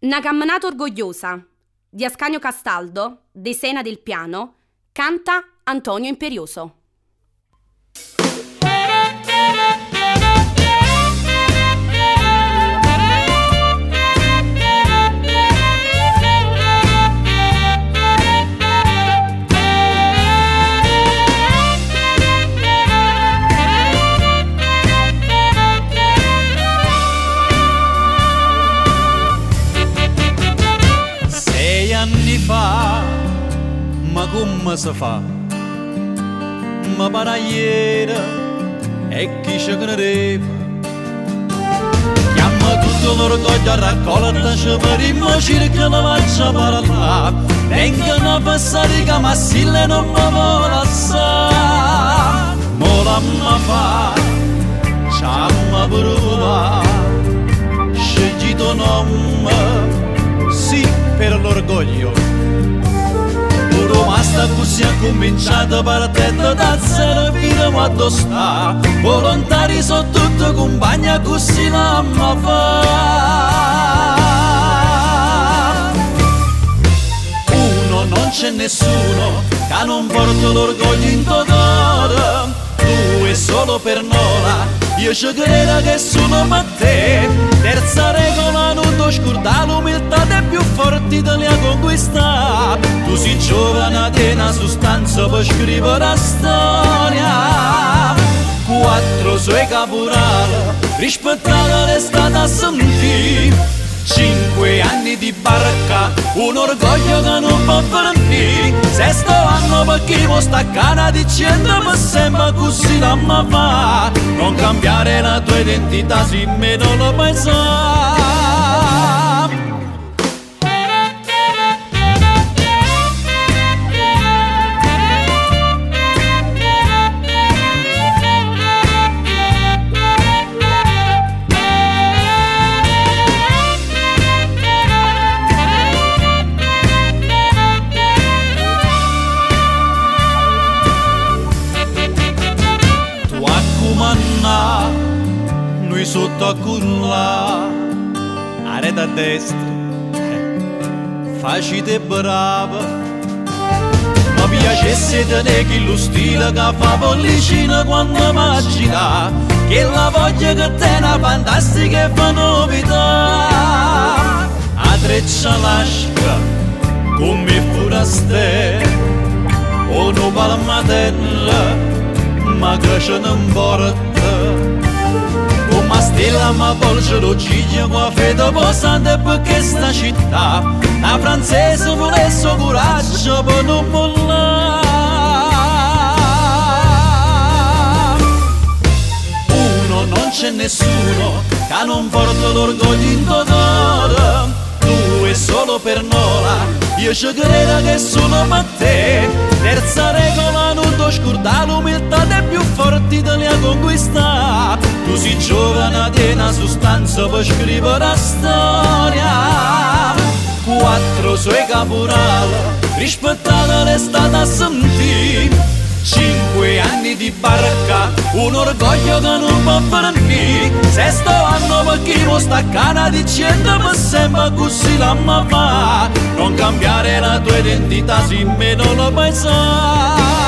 Una camminata orgogliosa di Ascanio Castaldo, Desena del piano, canta Antonio Imperioso. Anni fa, ma come si fa? Ma para ieri e chi ci credeva? Chiama tutto l'orgoglio a raccolta, ci faremo circa la faccia parlare. Vengono a passare che ma sille non mi vuole assare. Mo la ma fa, c'amma prova, scegli tuo nome. Sì, per l'orgoglio. Puro basta così ha cominciato partendo da zero fino a dove sta. Volontari sono tutti compagni così la ma fa. Uno non c'è nessuno che non porta l'orgoglio in totale. Tu è solo per Nola. Io ci credo che sono per te. Terza regola non ti scordare, l'umiltà è più forte te la conquista. Tu sei giovane e una sostanza per scrivere la storia. 4 suoi caporali, rispettata è stata a sentire. 5 anni di barca, un orgoglio che non può fermare. 6 anno per chi può staccare dicendo ma sembra così la ma fa. Non cambiare la tua identità se me non lo pensa. Noi sotto a culla, areta a destra, facile e brava. Ma piacesse tenere chi lo stile che fa pollicina quando immagina che la voglia che te è una fantastica e fa novità. A treccia lasca come forastè, o no palmatella, ma che ce ne importa. Come stella ma volge l'ucciglio qua fede posante perché sta città la francese vuole il suo coraggio per non mollare. Uno non c'è nessuno che non porta l'orgoglio in totale. Tu è solo per Nola, io ci credo che sono per te. Terza regola non ti scordare, l'umiltà è più forte te la conquista. Tu sei giovane e una sostanza per scrivere la storia. 4 suoi caporali, rispettata è stata a sentire. 5 anni di barca, un orgoglio che non può fermare. 6 anno per chi può staccare dicendo ma sembra così la ma fa. Non cambiare la tua identità se me non lo pensa.